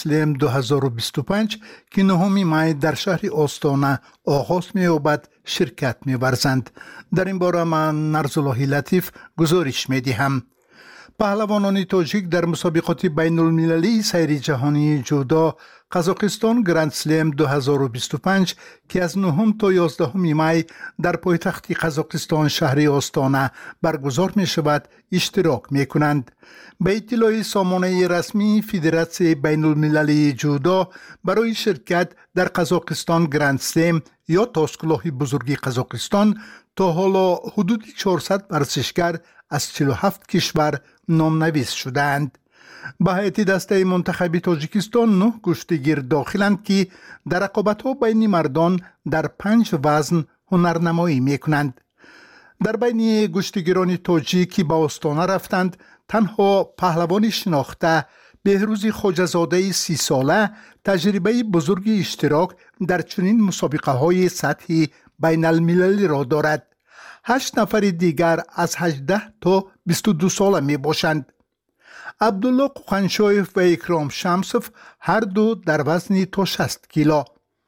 اسلام 2025 که 9 می در شهر آستانه آغاز می‌یابد شرکت می‌ورزند. در این باره من نرزاللهی لطیف گزارش می‌دهم. پهلوانان تاجیک در مسابقات بین المللی سیر جهانی جودو قزاقستان گرند سلم 2025 که از 9 تا 11 می در پایتخت قزاقستان شهر آستانه برگزار می شود اشتراک می کنند. به اطلاع سامانه رسمی فدراسیون بین المللی جودو برای شرکت در قزاقستان گرند سلم یا تاسکلاه بزرگی قزاقستان تا حالا حدود 400 ورزشگر از 47 کشور نامنویس شدند. به هیئت دسته منتخبی تاجیکستان 9 کشتیگیر داخلند که در رقابت‌ها بین مردان در 5 وزن هنرنمایی می‌کنند. در بین کشتیگیران تاجیک که به آستانه رفتند تنها پهلوان شناخته بهروز خواجه‌زاده 30 ساله تجربه بزرگ اشتراک در چنین مسابقه‌های سطحی بین المللی را دارد. 8 نفر دیگر از 18 تا 22 ساله می باشند. عبدالله قوخنشایف و اکرام شمسوف هر دو در وزن تا 60 کیلو،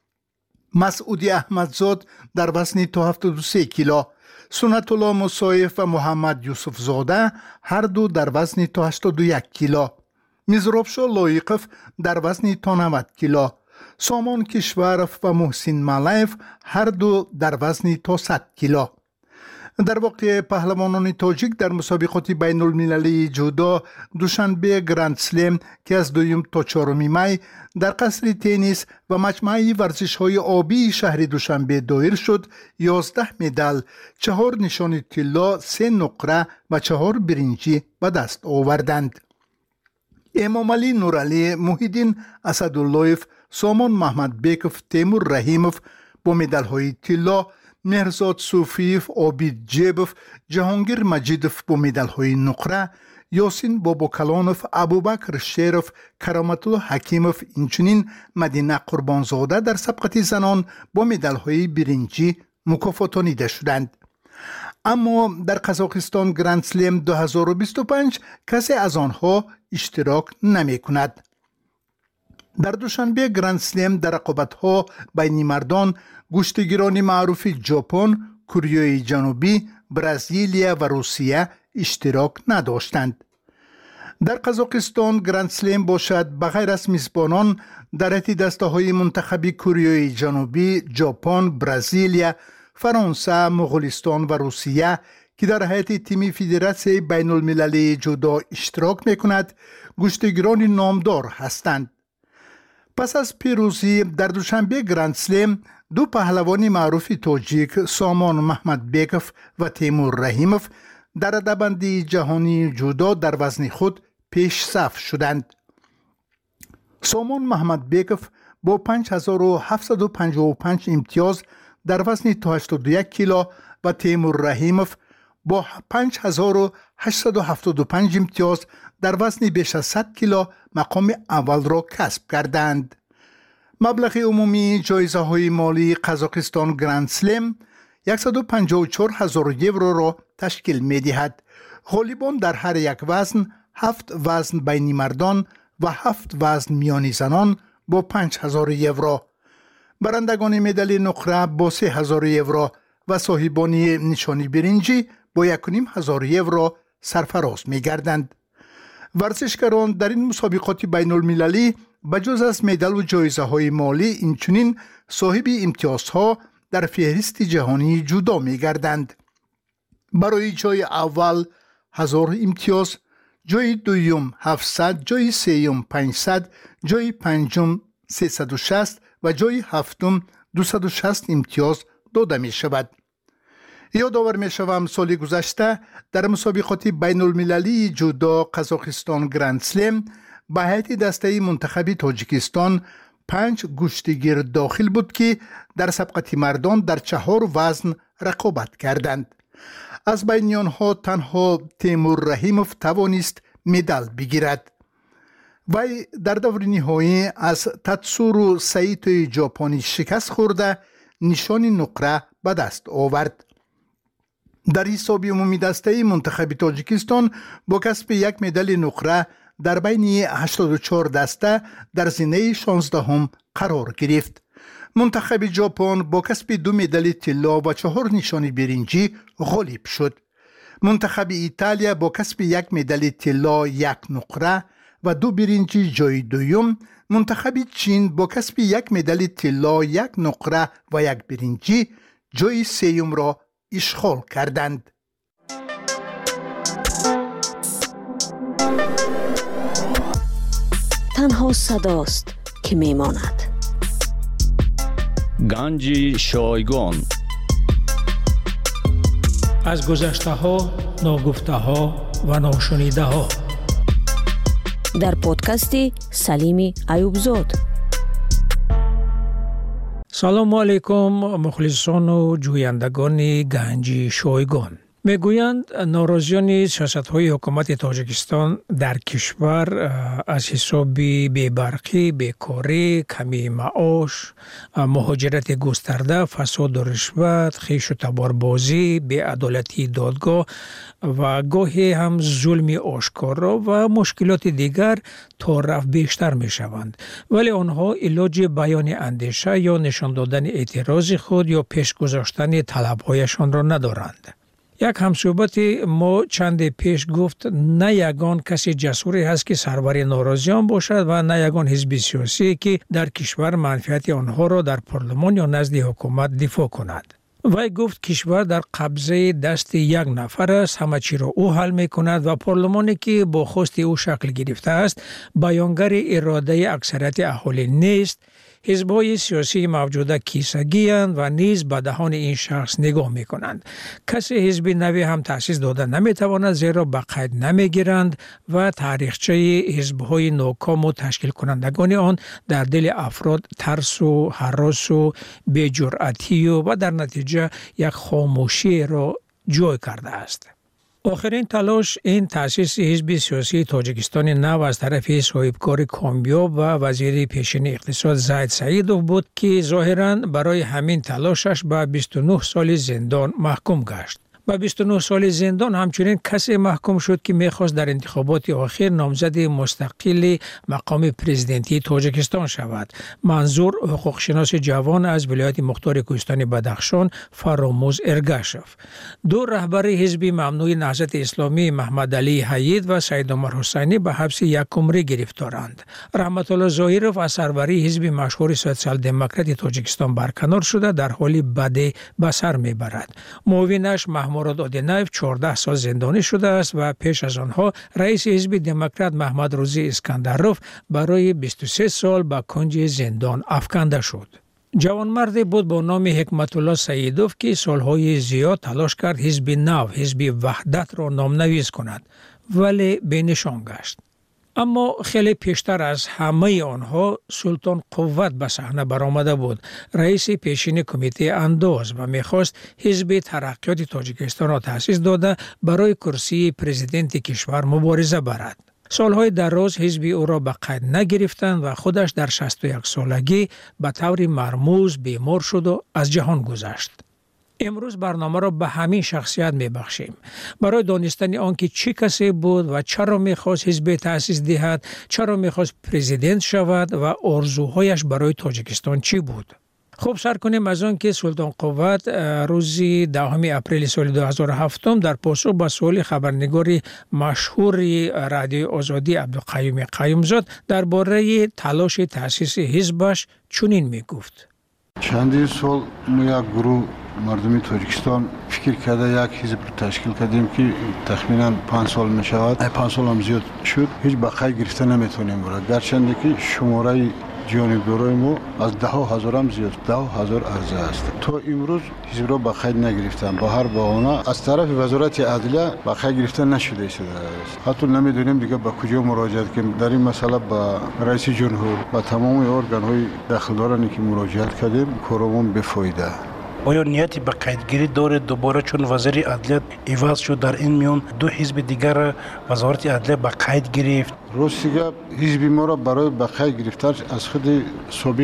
مسعودی احمدزاد در وزن تا 73 کیلو، سنت الله موسایف و محمد یوسف زاده هر دو در وزن تا 81 کیلو، میزرابشا لایقف در وزن تا 90 کیلو، سامان کشورف و محسن ملایف هر دو در وزن تا 100 کیلو. در واقع پهلوانان تاجیک در مسابقات بین المللی جودو دوشنبه گرند سلم که از 2 تا 4 می در قصر تنیس و مجمع ورزش‌های آبی شهر دوشنبه دایر شد. 11 مدال، 4 نشان طلا، 3 نقره و 4 برنجی به دست آوردند. امام علی نورعلی، محیدین اسداللهیف، سامان محمد بیکوف، تیمور رحیموف با مدال‌های طلا، مهرزاد صوفیف، عابد جیبوف، جهانگیر مجیدوف با مدال‌های نقره، یاسین باباکلانوف، ابوبکر شیروف، کرامت الله حکیموف، اینچنین مدینه قربانزاده در سبقت زنان با مدال‌های برنجی مکافاتانیده شدند. اما در قزاقستان گرند سلم 2025 کسی از آنها اشتراک نمی کند. در دوشنبه گرند سلم در رقابت‌ها بین مردان کشتیگیران معروف ژاپن، کره جنوبی، برزیلیا و روسیه اشتراک نداشتند. در قزاقستان گرند سلم باشد بغیر از میزبانان در هیئت دسته‌های منتخبی کره جنوبی، ژاپن، برزیلیا، فرانسه، مغولستان و روسیه که در هیئت تیم فدراسیون بین المللی جودو اشتراک می‌کند، کشتیگیران نامدار هستند. پس از پیروزی در دوشنبه گرند سلم، 2 پهلوان معروف تاجیک سامان محمد بیکوف و تیمور رحیموف در رده‌بندی جهانی جودو در وزن خود پیش صف شدند. سامان محمد بیکوف با 5755 امتیاز در وزن تا 81 کیلو و تیمور رحیموف با 5875 امتیاز در وزن بیش از 100 کیلو مقام اول را کسب کردند. مبلغ عمومی جایزه های مالی قزاقستان گرند سلم 154,000 یورو را تشکیل می دهد. غالبان در هر یک وزن 7 وزن بین مردان و 7 وزن میانی زنان با 5,000 یورو. برندگان مدال نقره با 3,000 یورو و صاحبان نشانی برنجی با 1,500 یورو سرفراز می گردند. ورزشکاران در این مسابقات بین المللی بجز از مدال و جایزه های مالی اینچنین صاحب امتیازها در فهرست جهانی جودو می گردند. برای جای اول 1000 امتیاز، جای دوم 700، جای سوم 500، جای پنجم 360 و جای هفتم 260 امتیاز داده می شود. یادآور می شوم سال گذشته در مسابقات بین المللی جودو قزاقستان گرند سلم به هیئت دسته منتخبی تاجیکستان 5 کشتیگیر داخل بود که در سبقت مردان در 4 وزن رقابت کردند. از بین آنها تنها تیمور رحیموف توانست مدال بگیرد. وی در دور نهایی از تاتسورو سایتو ژاپنی شکست خورده نشان نقره به دست آورد. در حساب عمومی دسته منتخب تاجیکستان با کسب 1 مدال نقره در بین 84 دسته در زینه 16 قرار گرفت. منتخب ژاپن با کسب 2 مدال طلا و 4 نشان برنجی غالب شد. منتخب ایتالیا با کسب 1 مدال طلا 1 نقره و 2 برنجی جای دوم. منتخب چین با کسب 1 مدال طلا 1 نقره و 1 برنجی جای سوم را اشغال کردند. تنها صداست که میماند. گنج شایگان. از گذشته ها، ناگفته ها و ناشنیده ها. در پادکستی سلیمی ایوبزاد. سلام علیکم مخلصان و جویندگان گنج شایگان. میگویند ناراضیان سیاست‌های حکومت تاجیکستان در کشور از حساب بی‌برقی، بیکاری، کمی معاش، مهاجرت گسترده، فساد و رشوت، خویش و تباربازی، بی‌عدالتی دادگاه و گاهی هم ظلم آشکارا و مشکلات دیگر تا رفت بیشتر می شوند. ولی آنها علاج بیان اندیشه یا نشان دادن اعتراض خود یا پیش گذاشتن طلب‌هایشان را ندارند. یک همصحبت ما چند پیش گفت نه یگان کسی جسوری هست که سرور ناراضیان باشد و نه یگان حزب سیاسی که در کشور منفعت آنها را در پارلمان یا نزد حکومت دفاع کند. وی گفت کشور در قبضه دست یک نفر است، همه چی را او حل می کند و پارلمانی که با خواست او شکل گرفته است بیانگر اراده اکثریت اهالی نیست. حزب‌های سیاسی موجوده کیسگی اند و نیز به دهان این شخص نگاه می کنند. کسی حزب نوی هم تأسیس داده نمی تواند زیرا به قید نمی گیرند و تاریخچه حزب‌های ناکام و تشکیل کنندگان آن در دل افراد ترس و هراس و بی‌جرأتی و در نتیجه یک خاموشی را جای کرده است. آخرین تلاش این تأسیس حزب سیاسی تاجیکستان نو از طرف صاحبکار کامیاب و وزیر پیشین اقتصاد زید سعیدوف بود که ظاهراً برای همین تلاشش به 29 سال زندان محکوم گشت. با 29 سال زندان همچنین کسی محکوم شد که میخواست در انتخابات آخر نامزد مستقل مقام پرزیدنتی تاجیکستان شود. منظور حقوقشناس جوان از ولایت مختار کوهستان بدخشان فراموز ارگاشف. دو رهبر حزب ممنوع نهضت اسلامی محمد علی حید و سید عمر حسینی به حبس یک عمره گرفتارند. رحمت الله ظاهرов از سروری حزب مشهور سوسیال دموکرات تاجیکستان برکنار شده در حالی بد به سر میبرد. معاونش مراد آدینایف 14 سال زندانی شده است و پیش از آنها رئیس حزب دموکرات محمد روزی اسکندروف برای 23 سال به کنج زندان افکنده شد. جوانمردی بود با نام حکمت الله سعیدوف که سالهای زیاد تلاش کرد حزب نو، حزب وحدت را نامنویس کند ولی بینشان گشت. اما خیلی پیشتر از همه آنها سلطان قوت به صحنه برآمده بود، رئیس پیشین کمیته انداز و میخواست حزب ترقیات تاجیکستان را تأسیس داده برای کرسی پرزیدنت کشور مبارزه برد. سالهای دراز حزب او را به قید نگرفتند و خودش در 61 سالگی به طور مرموز بیمار شد و از جهان گذشت. امروز برنامه را به همین شخصیت میبخشیم برای دانستن آنکه چه کسی بود و چرا میخواست حزب تأسیس دهد، چرا میخواست پرزیدنت شود و آرزوهایش برای تاجیکستان چی بود. خب سر کنیم از آن که سلطان قوت روز 10 اپریل سال 2007 در پاسخ به سوال خبرنگار مشهور رادیو آزادی عبدالقیوم قیومزاد درباره تلاش تأسیس حزبش چنین میگفت: چندین سال ما یک گروه مردمی تاجیکستان فکر کرده یک حزب تشکیل کردیم که تخمینا 5 سال می شود. 5 سال هم زیاد شد. هیچ بقای گرفته نمیتونیم برد. گرچند که شماره جانبدارای ما از 10,000 هم زیاد 10,000 عرضه است. تا امروز حزب را بقای نگرفتن. با هر بهانه از طرف وزارت عدلیه بقای گرفته نشده است. حتی نمیدونیم دیگه به کجا مراجعت کنیم. در این مسئله با رئیس جمهور و تمام ارگان های دخلدارانی که مراجعت کردیم کارمون بفایده. آیا نیتی به قیدگیری داره دوباره چون وزیر عدلیه عوض شد در این میان دو حزب دیگر وزارت عدلیه به قید گرفت؟ راستیگه حزب ما را برای به قید گرفتن از خود سابق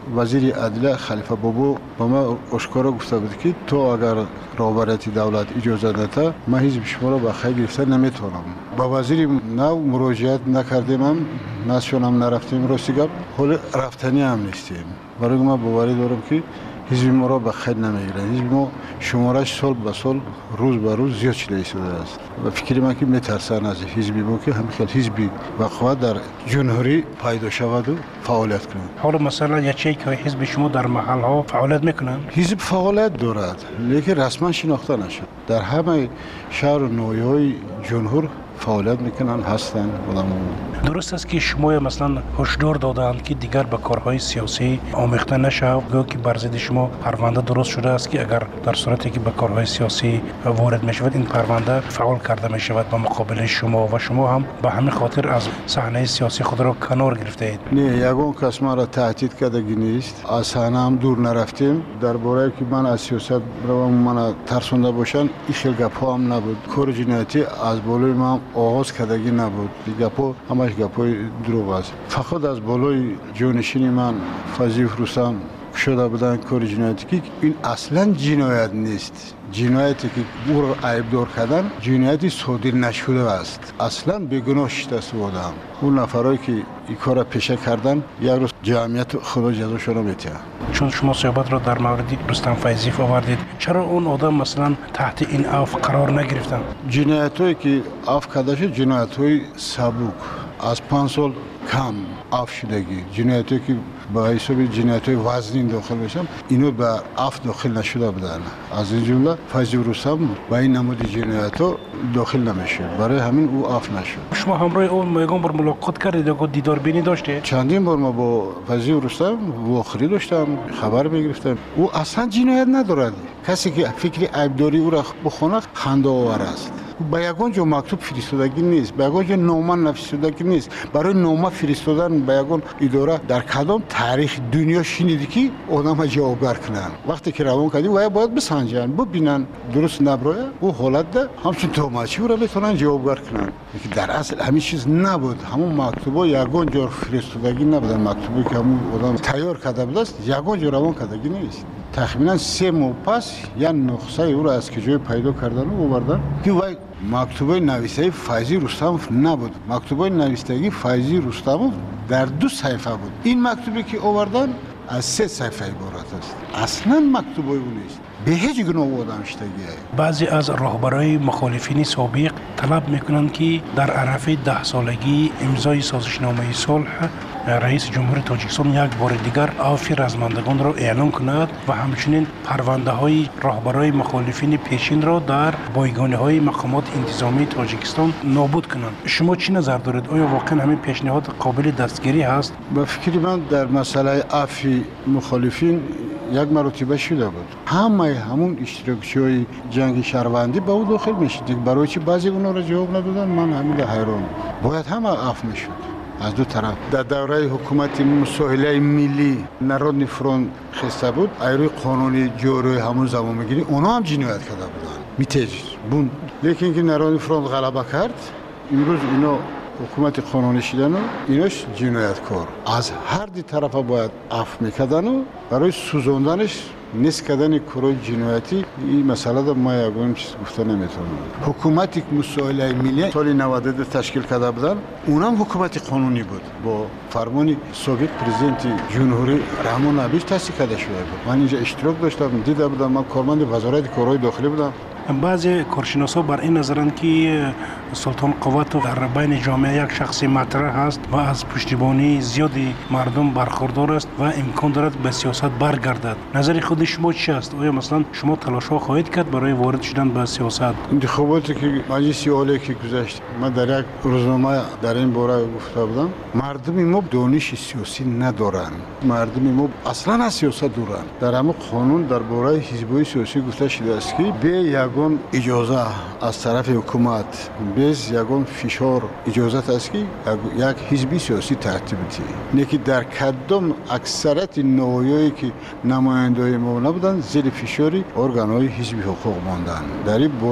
وزیر عدلیه خلیفه بابو با ما اشکارا گفته بود که تو اگر رهبریت دولت اجازه نده من حزب شما را به خیر گرفته نمیتونم. با وزیر نو مراجعت نکردیم، هم نشونم نرفتیم، راستی گپ حال رفتنی هم نیستیم. برای ما باوری دارم که حزب ما را به خیر نمیگیرند. حزب ما شمارش سال به سال روز به روز زیاد شده شده است و فکر من که میترسن از حزبی ما که همین خیلی حزبی وقوع در جمهوری پیدا شود و فعالیت کنند. حالا مثلا یه چیزی که حزب شما در محل ها فعالیت میکنن؟ حزب فعالیت دارد لیکن رسما شناخته نشد. در همه شهر و ناحیه‌های جمهور فعالیت میکنن هستن آدم‌ها. درست است که شما مثلا هشدار دادند که دیگر به کارهای سیاسی آمیخته نشود، گویا که بر ضد شما پرونده درست شده است که اگر در صورتی که به کارهای سیاسی وارد میشود این پرونده فعال کرده میشود به مقابل شما و شما هم به همین خاطر از صحنه سیاسی خود را کنار گرفته اید. نه، یگان کس ما را تهدید کردگی نیست. از صحنه هم دور نرفتیم. درباره که من از سیاست روم من ترسونده باشن این خیلی گپ‌ها هم نبود. کار جنایتی از بالای ما آغاز کردگی نبود. گپ‌ها همش گپ‌های دروغ است. فقط از بالای جانشین من فضیل رستم شده بودن کار جنایتی که این اصلا جنایت نیست. جنایتی که او را عیبدار کردن جنایتی صادر نشده است. اصلا بیگناه شده است بودم. اون نفرایی که این کار را پیشه کردن یک روز جمعیت خدا جزاشون را می‌دهد. چون شما صحبت را در مورد رستم فیضی آوردید، چرا اون آدم مثلا تحت این عفو قرار نگرفتن؟ جنایتایی که عفو کرده شد جنایت‌های سبک از 5 سال کم عفو شدگی، جنایتایی که با حساب جنایت‌های وزنی داخل بشن اینو به عفو داخل نشده بودن. از این جمله فیضی رستم با این نمود جنایت‌ها داخل نمیشه، برای همین او عفو نشد. شما همراه اون یگان بار ملاقات کردید و دیدار بینی داشتید؟ چندین بار ما با فیضی رستم واخری داشتم، خبر میگرفتم. او اصلا جنایت ندارد. کسی که فکر عیبداری او را بخونه خنده آور است. با یگان جو مکتوب فرستادگی نیست، با یگان جو نامه نوشتگی نیست. برای نامه فرستادن با یگان اداره در کدام تاریخ دنیا شنیدی که آدم جوابگر کنن؟ وقتی که روان کردی باید بسنجن، ببینن درست نبره او حالت ده همچون توماچی او را بتونن جوابگر کنن. که در اصل همین چیز نبود. همون مکتوبا یگان جو فرستادگی نبودن. مکتوبی که همون آدم تیار کرده بود است یگان جو روان کردگی نیست. تقریبا 3 ماه پس یا نسخه او را از کجای پیدا کردن و آوردن که وای مکتوبه نویسه فیضی رستموف نبود. مکتوبه نویسندگی فیضی رستموف در 2 صفحه بود. این مکتوبی که آوردن از 3 صفحه عبارت است. اصلا مکتوبه او نیست. به هیچ گونه آدم شدگی. بعضی از رهبرای مخالفین سابق طلب میکنند که در عرفه 10 سالگی امضای سازشنامه صلح رئیس جمهور تاجیکستان یک بار دیگر عفو رزمندگان را اعلام کند و همچنین پرونده های رهبرای مخالفین پیشین را در بایگانی های مقامات انتظامی تاجیکستان نابود کنند. شما چی نظر دارید؟ آیا واقعا همین پیشنهاد قابل دستگیری هست؟ به فکر من در مسئله عفو مخالفین یک مرتبه شده بود. همون اشتراکچی‌های جنگ شهروندی به او داخل میشد. برای چی بعضی اونا را جواب ندادن؟ من همین حیران. باید همه عفو میشد. از دو طرف در دوره حکومت مساهله ملی نارودنی فرونت خسته بود ایروی قانونی جوری همون زمان میگیری اونا هم جنایت کرده بودن میتیج بون لیکن که نارودنی فرونت غلبه کرد امروز اینا حکومت قانونی شدن و ایناش جنایتکار از هر دی طرف باید عفو میکردن و برای سوزوندنش نیست کردن کارهای جنایتی این مسئله در ما یگان چیز گفته نمیتونم. حکومتی که مساهله ملی سال 92 تشکیل کرده بودن اونم حکومت قانونی بود با فرمان سابق پرزیدنت جمهوری رحمان ابیش تأسیس کرده شده بود. من اینجا اشتراک داشتم دیده بودم. من کارمند وزارت کارهای داخلی بودم. بعضی کارشناسا بر این نظرند که سلطان قوت در بین جامعه یک شخص مطرح است و از پشتیبانی زیادی مردم برخوردار است و امکان دارد به سیاست برگردد. نظر خود شما چی است؟ آیا مثلا شما تلاش‌ها خواهید کرد برای وارد شدن به سیاست؟ انتخاباتی که مجلس عالی که گذشت من در یک روزنامه در این باره گفته بودم مردم ما دانش سیاسی ندارند. مردم ما اصلا از سیاست دورند. در همه قانون درباره حزب‌های سیاسی گفته شده است که به یگان اجازه از طرف حکومت بیز یگان فشار اجازت است که یک حزبی سیاسی ترتیب دهی. نیکی در کدام اکثریت نوعیایی که نماینده‌های ما نبودن زیر فشاری ارگان‌های حزبی حقوق ماندن. در این باره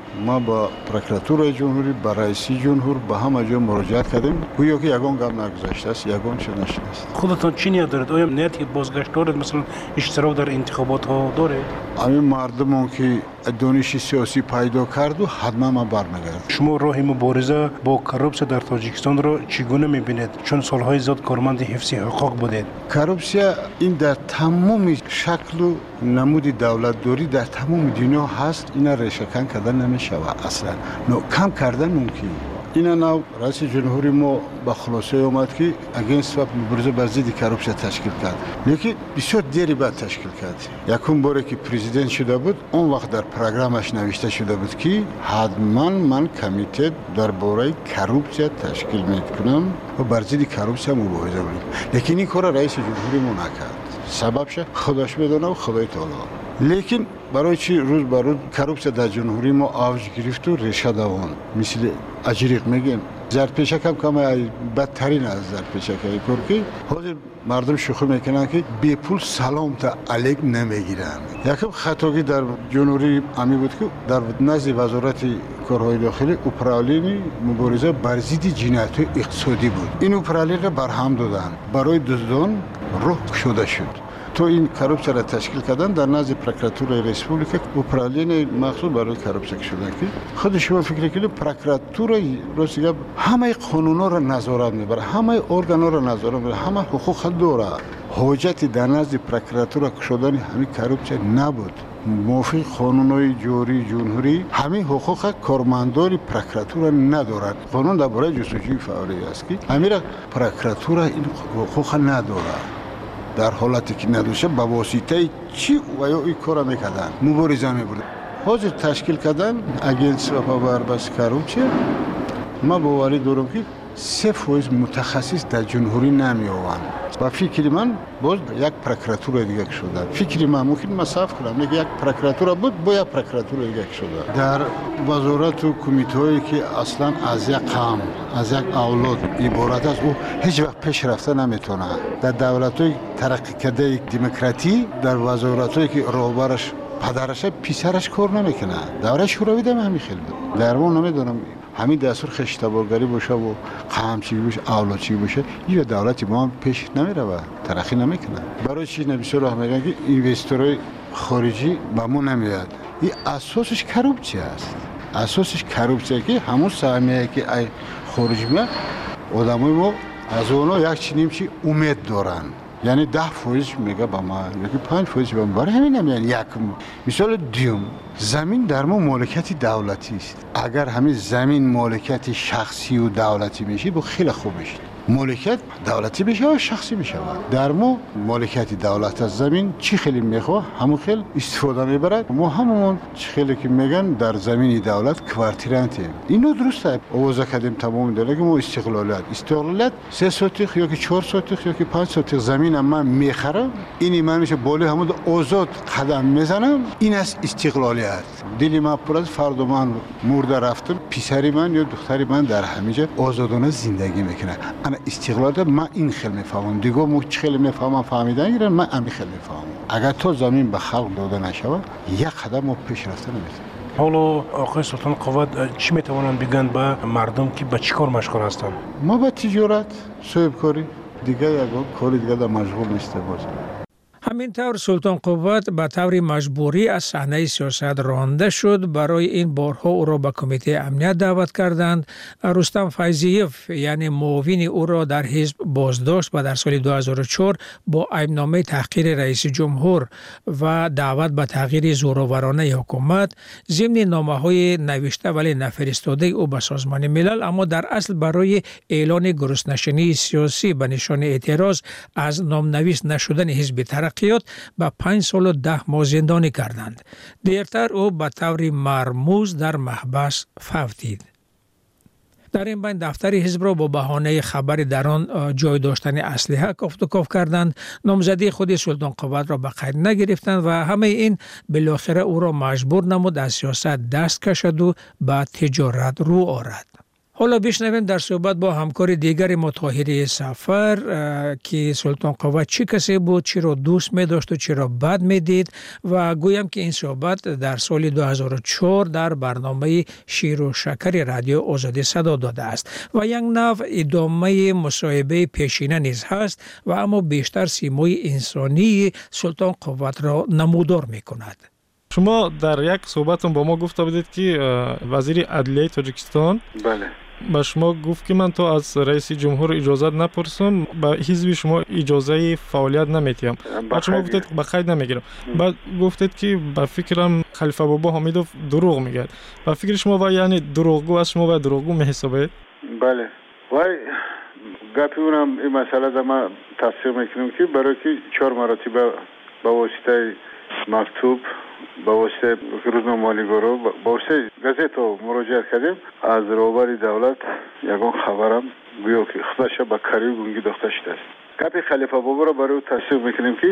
ما با پروکراتور جمهوری با رئیس جمهور با همه جا مراجعت کردیم گویا که یگان گام نگذاشته است یگان چه نشده است. خودتان چی نیت دارید؟ آیا نیت بازگشت دارید مثلا اشتراک در انتخابات ها داره؟ همین مردمون که دانش سیاسی پیدا کرد و حتما ما برمیگردیم. شما راه مبارزه با کروپسیا در تاجیکستان را چگونه میبینید؟ چون سالهای زیاد کارمند حفظ حقوق بودید. کروپسیا این در تمام شکل و نمود دولتداری در تمام دنیا هست. اینا ریشه‌کن کردن نمیشود اصلا. کم کردن ممکن. اینا نو رئیس جمهوری ما با خلاصه اومد که اگینست و مبارزه بر ضد کروپسیا تشکیل کرد. لیکن بسیار دیری بعد تشکیل کرد. یکم باره که پرزیدنت شده بود اون وقت در پروگرامش نوشته شده بود که حتما من کمیته درباره کروپسیا تشکیل میکنم و بر ضد کروپسیا مبارزه کنم. لیکن این کار رئیس جمهوری ما نکرد. سببش خودش میدونه و خدای تعالی. لیکن برای چی روز بر روز کروپسیا در جمهوری ما آوج گرفت و ریشه دوان مثل اجریق میگیم زرپیشک هم کم بدترین از زرپیشک که حاضر مردم شوخی میکنن که بی پول سلام تا علیک نمیگیرن. یکم خطاگی در جمهوری امی بود که در نزد وزارت کارهای داخلی اپرالین مبارزه بر ضد جنایت اقتصادی بود. این اپرالین را برهم دادن برای دزدان روح شده شد. تو این کروپسیا را تشکیل کردن در نزد پروکراتور ریسپوبلیکا اپرالین مخصوص برای کروپسیا شده که خود شما فکر کنید پروکراتور روسیه همه قانونا را نظارت میبره، همه ارگانا را نظارت میبره، همه حقوق داره. حاجت در نزد پروکراتور شدن همین کروپسیا نبود. موافق قانونهای جاری جمهوری همین حقوق کارمندان پروکراتور ندارد. قانون درباره جستجوی فعالی است که همین پروکراتور این حقوق نداره. در حالتی که ندوشه با واسطه چی و یا این کار میکردن مبارزه میبردن. حاضر تشکیل کردن اگینست و پاوربست کروپسیا. ما باوری دارم که 3% متخصص در جمهوری نمیآوند. و فکر من باز یک پروکراتور دیگه شده. فکر من ممکن مصرف کنم یک پروکراتور بود با یک پروکراتور دیگه شده. در وزارت و کمیته‌ای که اصلا از یک قوم از یک اولاد عبارت است او هیچ وقت پیش رفته نمیتونه. در دولت‌های ترقی کرده دموکراتی در وزارت‌هایی که راهبرش پدرش پسرش کار نمیکنه. دوره شوروی هم همین خیلی بود. در اون نمیدونم همین دستور خشتبارگری باشه و قمچی باشه اولادچی باشه این دولتی ما پیش نمیره و ترقی نمیکنه. برای چی نمیشه راه میگن که اینوستورهای خارجی به ما نمیاد. این اساسش کروپسیا است. اساسش کروپسیا که همون سهمیه که ای خارجی میاد آدمای ما از اونها یک چنین چی امید دارن. یعنی 10% میگه با ما یکی 5% با ما برای همین نمیان. یک مثال دیوم زمین در ما مالکیت دولتی است. اگر همین زمین مالکیت شخصی و دولتی میشه با خیلی خوب میشه. مالکیت دولتی بشه و شخصی بشه. در ما مالکیت دولت از زمین چی خیلی میخواه همون خیلی استفاده میبرد. ما همون چی خیلی که میگن در زمین دولت کوارتیرانتی. اینو درسته. آوازه کردیم تمام داره که ما استقلالت 3 سوتیخ یا که 4 سوتیخ یا که 5 سوتیخ زمین من میخرم. این من میشه بالی همون آزاد قدم میزنم. این است استقلالیت. دلی من پر از فرد من مرده رفتم پسری من یا دختری من در همینجا آزادانه زندگی میکنه. انا استقلال من این خیلی میفهمم. دیگه مو خیلی میفهمم فهمیدن گیرن من همین خیلی میفهمم. اگر تو زمین به خلق داده نشود یک قدم ما پیش رفته نمیتونیم. حالا آقای سلطان قوت چی میتوانند بگن به مردم که به چی کار مشغول هستند؟ ما به تجارت، صاحب کاری، دیگه یک کار دیگه در مشغول نیستیم. همینطور سلطان قوت به طور مجبوری از صحنه سیاست رانده شد. برای این بارها او را به کمیته امنیت دعوت کردند. رستم فیضیف یعنی معاون او را در حزب بازداشت و در سال 2004 با ایبنامه تحقیر رئیس جمهور و دعوت به تغییر زورآورانه حکومت ضمن نامه‌های نوشته ولی نفرستاده او به سازمان ملل، اما در اصل برای اعلان گرسنه‌شینی سیاسی به نشان اعتراض از نامنویس نشدن حزب ترقیات به 5 سال و 10 ماه زندانی کردند. دیرتر او به طور مرموز در محبس فوتید. در این بین دفتر حزب را با بهانه خبر در آن جای داشتن اسلحه کافت و کاف کردند. نامزدی خود سلطان قوت را به قید نگرفتند و همه این بالاخره او را مجبور نمود از سیاست دست کشد و به تجارت رو آورد. حالا بشنویم در صحبت با همکار دیگر ما طاهری سفر که سلطان قوا چی کسی بود، چی را دوست می داشت و چی را بد می دید و گویم که این صحبت در سال 2004 در برنامه شیر و شکر رادیو آزادی صدا داده است و یک نوع ادامه مصاحبه پیشینه نیز هست و اما بیشتر سیمای انسانی سلطان قوا را نمودار می کند. شما در یک صحبتون با ما گفته بودید که وزیر عدلیه تاجیکستان بله با شما گفت که من تو از رئیس جمهور اجازه نپرسم، با حزب شما اجازه فعالیت نمیتیم. بعد شما گفتید با قید نمیگیرم. بعد گفتید که با فکرم خلیفه بابا حمیدوف دروغ میگه. با فکر شما و یعنی دروغگو از شما و دروغگو میحسابید؟ بله. وای گپی اونم این مسئله در ما تفسیر میکنیم که برای که 4 مراتب با واسطه مکتوب با واسطه روزنامه مالیگورو با واسطه گازت مراجعه کردیم از روبر دولت یگان خبرم گویا که خودش با کاری گونگی داشته شده است. گپ خلیفه بابا را برای تصدیق میکنیم که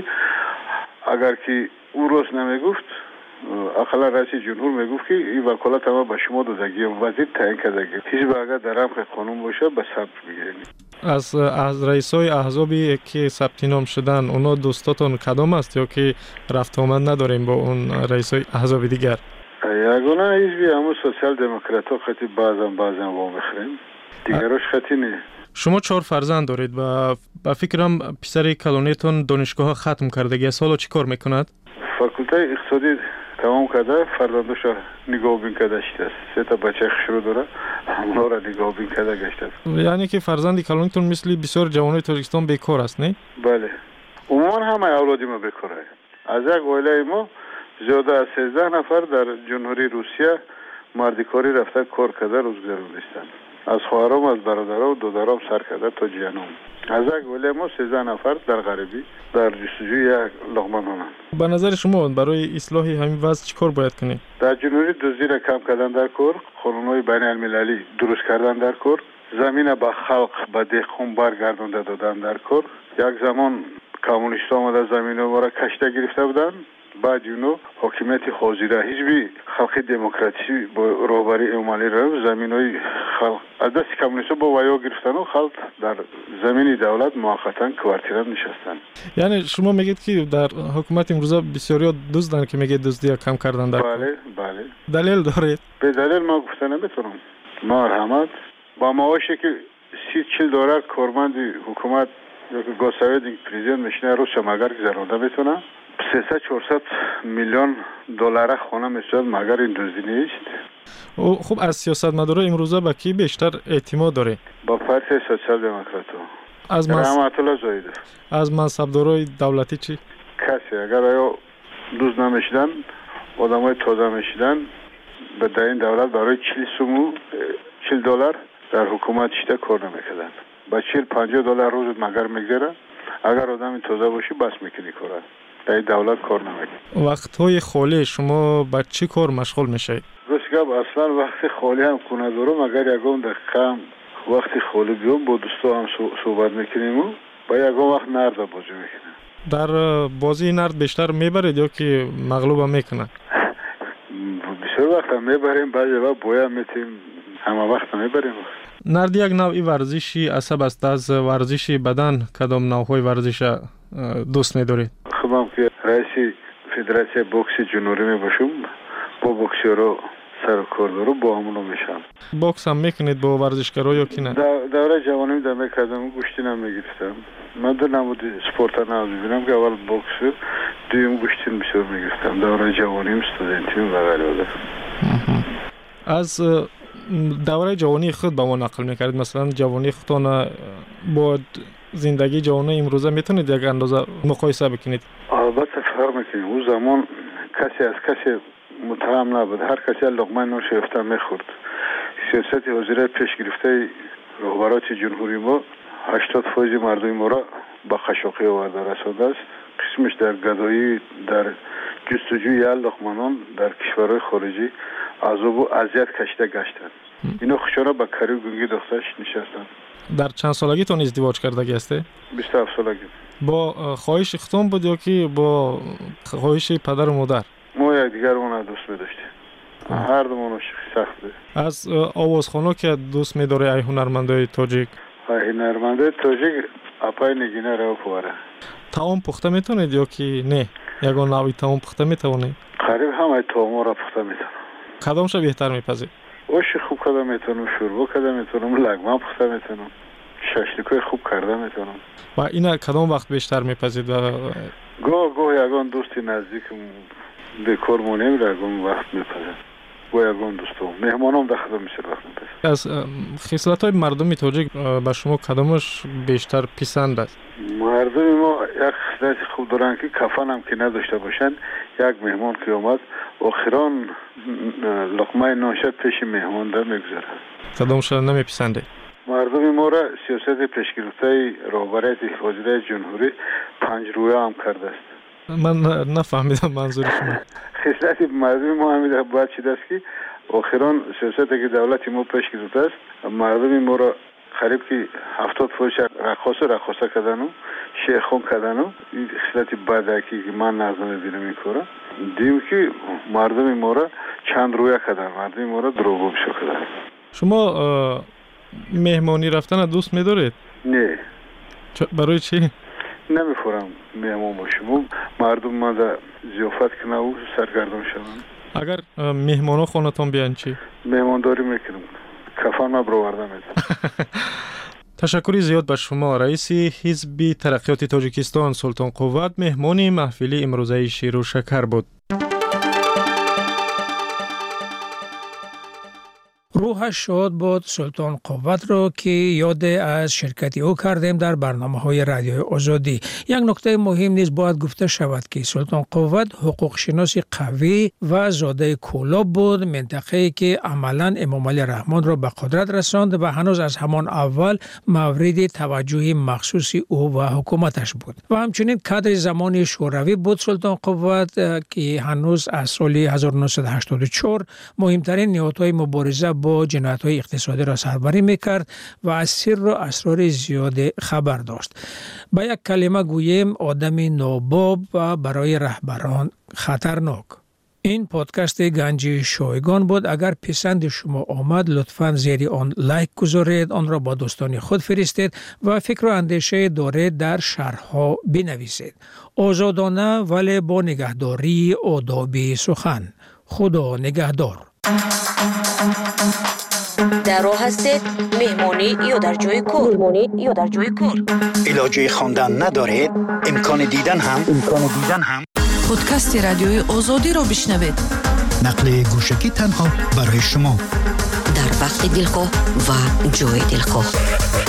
اگر که او روز نمیگفت اقلا رئیس جمهور میگفت که این وکالت ما به شما دادگی وزیر تعیین کردگی حزب اگر در رمق قانون باشه به ثبت بگیریم. از رئیسای احزابی که ثبت نام شدن اونا دوستاتون کدام است یا که رفت آمد نداریم با اون رئیسای احزاب دیگر؟ یگانه حزبی همون سوسیال دموکرات ها خطی بعضا وام بخریم دیگرش خطی نه. شما 4 فرزند دارید و با فکرم پسر کلونیتون دانشگاه ختم کردگی است، حالا چی کار میکند؟ فاکولته اقتصادی تمام کرده، فرزندش نگاه بین کرده است. 3 تا بچه شروع داره، همونا را نگاه بین کرده گشته است. یعنی که فرزند کلونیتون مثل بسیار جوانای تاجیکستان بیکار است، نه؟ بله. عموما همه اولادی ما بیکاره. از یک عائله ما زیاده از 13 نفر در جمهوری روسیه مردی کاری رفته کار کرده روزگار گذاشتن. از خواهرام، از برادرام و دادرام سر کرده تا جیانم. از یک عائله ما 13 نفر در غریبی در جستجوی یک لقمه نان. به نظر شما برای اصلاح همین وضع چیکار باید کنیم؟ در جمهوری دزدی را کم کردن در کار، قانون‌های بین المللی درست کردن در کار، زمین به خلق به دهقان برگردانده دادن در کار. یک زمان کمونیست آمده زمین ما را کشته گرفته بودن، بعد اونو حاکمیت حاضره حزب خلق دموکراسی با رهبری امالی را زمینای خلق از دست کمونیست با ویا گرفتن و خلق در زمین دولت موقتا کوارتیره نشستن. یعنی شما میگید که در حکومت امروزه بسیاری دزدن که میگه دزدی کم کردن در بله. دلیل دارید؟ به دلیل ما گفتن نمیتونم. مرحمت با معاشی که 30-40 دلار کارمند حکومت یا که گوساوید پرزیدنت میشنه روز مگر گذرانده میتونه 300-400 میلیون دلار خانه میشد مگر این دزدی نیست. خب از سیاستمدارا امروزه با کی بیشتر اعتماد داره؟ با پارتی سوسیال دموکرات. از رحمت الله زاهدی. از منصبدارای دولتی چی؟ کسی اگر آیا دوز نمیشدن آدمای تازه میشدن به در این دولت برای 40 دلار در حکومت شده کار نمیکردن. با 40-50 دلار روز مگر میگذره. اگر آدم تازه باشی بس میکنی کاره. در دولت کار نمیکنی. وقتهای خالی شما با چی کار مشغول میشید؟ گفتم اصلا وقت خالی هم کنه دارم، اگر یکم دقیقه وقت خالی بیام با دوستا هم صحبت میکنیم و با یکم وقت نرد بازی میکنیم. در بازی نرد بیشتر میبرید یا که مغلوب هم میکنن؟ بسیار وقت هم میبریم، بعضی وقت بویا میتیم، همه وقت هم میبریم. نرد یک نوعی ورزشی عصب است. از ورزش بدن کدام نوعهای ورزش دوست می‌دارید؟ خودم که رئیس فدراسیون بوکس جنوبی میباشم، با بوکسورا سر کار دارم، با همونو میشم. بوکس هم میکنید با ورزشکارا یا کی نه؟ دوره جوانی در میکردم، گوشتی نمیگرفتم. من در نمود سپورت نمیبینم که اول بوکس دویم گوشتی بسیار میگرفتم. دوره جوانیم استودنتیم و غیره. از دوره جوانی خود با ما نقل میکردید، مثلا جوانی خودتان با زندگی جوانی امروزه میتونید یک اندازه مقایسه بکنید؟ البته فرق میکنه. اون زمان کسی از کسی متهم نبود، هر کسی لقمه نون شیفته میخورد. سیاست وزیر پیش گرفته رهبرات جمهوری ما 80% مردم ما را با خشوقی آورده رسانده است. قسمش در گدایی، در جستجوی لقمه نان در کشورهای خارجی عذاب و اذیت کشیده گشتند. اینا خشونا با کاری و گونگی دخترش نشستن. در چند سالگیتون ازدواج کردگی هسته؟ 27 سالگی. با خواهش خودتون بود یا که با خواهش پدر و مادر؟ ما یک دیگرمون دوست می‌داشتیم. کنید؟ هر دومون عاشق سخته. از آوازخوانا که دوست می‌داری ای هنرمندای تاجیک؟ هنرمندای تاجیک اپای نگینه رو پواره. تاون پخته میتونید یا که نه؟ یگان نوعی تاون پخته میتونید؟ قریب همه تاوما را پخته میتونم. کدامش بهتر میپذید؟ اوش خوب کرده میتونم، شوربا کرده میتونم، لگمه پخته میتونم، ششلیکای خوب کرده میتونم. و اینا کدام وقت بیشتر میپذید؟ گاه یگان دوستی نزدیکم بکار مونیم یگان وقت میپذید. گاه یگان دوستم مهمانم در خدمت میشه وقت میپذید. از خصلت‌های مردم تاجیک به شما کدامش بیشتر پسند است؟ مردم ما یک خصلت خوب دارن که کفن هم که نداشته باشن. یک مهمان که اومد آخران لقمه نانشد پیش مهمان در میگذاره. کدامش نمیپسنده؟ مردم ما را سیاست پیشگرفته رهبری وزیر جمهوری پنج رویه هم کرده است. من نفهمیدم منظور شما. خصلت مردم ما همیشه باید چیده است که آخران سیاست که دولت ما پیش گرفته است مردم ما را قریب که 70% رقاصه کردن و شیخون کردن و این خصلت بدکی که من نظر میبینم این کارا. دیم که مردم ما را چند رویه کردن، مردم ما را دروغگو کردن. شما مهمانی رفتن دوست می‌دارید؟ نه. برای چی؟ نمی‌فورم مهمان باشم. مردم ما در ضیافت کنه و سرگردان شوند. اگر مهمانا خونتون بیان چی؟ مهمانداری میکنم. کفن ما برآورده میدم. تشکر زیاد به شما. رئیس حزب ترقیات تاجیکستان سلطان قوت مهمان محفل امروزه شیر و شکر بود. روحش شاد بود سلطان قوت را که یاد از شرکت او کردیم در برنامه‌های رادیوی آزادی. یک نکته مهم نیز باید گفته شود که سلطان قوت حقوق شناس قوی و زاده کولاب بود، منطقه‌ای که عملاً امام علی رحمان را به قدرت رساند و هنوز از همان اول مورد توجه مخصوص او و حکومتش بود. و همچنین کادر زمان شوروی بود سلطان قوت که هنوز از سال 1984 مهمترین نهادهای مبارزه با جنایت‌های اقتصادی را سربری می‌کرد و از سر و اسرار زیاد خبر داشت. با یک کلمه گوییم آدم ناباب و برای رهبران خطرناک. این پادکست گنج شایگان بود. اگر پسند شما آمد لطفاً زیر آن لایک گذارید، آن را با دوستان خود فرستید و فکر و اندیشه دارید در شرح‌ها بنویسید. آزادانه ولی با نگهداری آداب سخن. خدا نگهدار. در راه هستید مهمانی یا در جای کار علاجه خواندن ندارید امکان دیدن هم پادکست رادیوی آزادی را بشنوید. نقل گوشکی تنها برای شما در وقت دلخواه و جای دلخواه.